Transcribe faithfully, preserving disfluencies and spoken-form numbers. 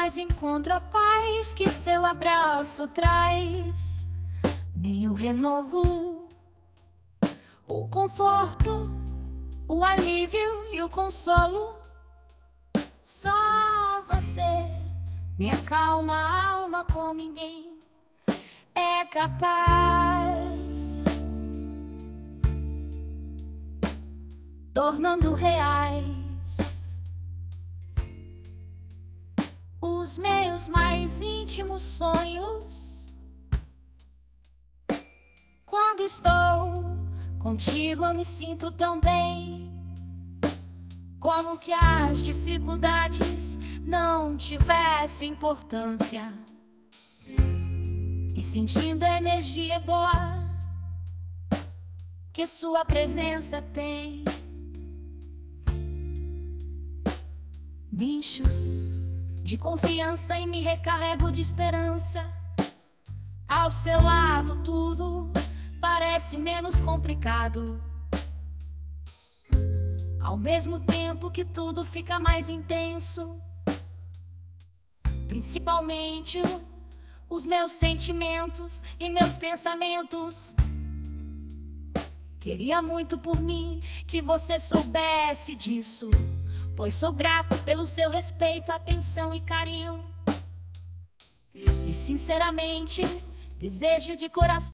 jamais encontro a paz que seu abraço traz, nem o renovo, o conforto, o alívio e o consolo. Só você me acalma a alma como ninguém é capaz, tornando reais os meus mais íntimos sonhos. Quando estou contigo eu me sinto tão bem, como que as dificuldades não tivessem importância, e sentindo a energia boa que sua presença tem. Me encho de confiança e me recarrego de esperança. Ao seu lado tudo parece menos complicado, ao mesmo tempo que tudo fica mais intenso. Principalmente os meus sentimentos e meus pensamentos. Queria muito por mim que você soubesse disso, pois sou grato pelo seu respeito, atenção e carinho. E sinceramente desejo de coração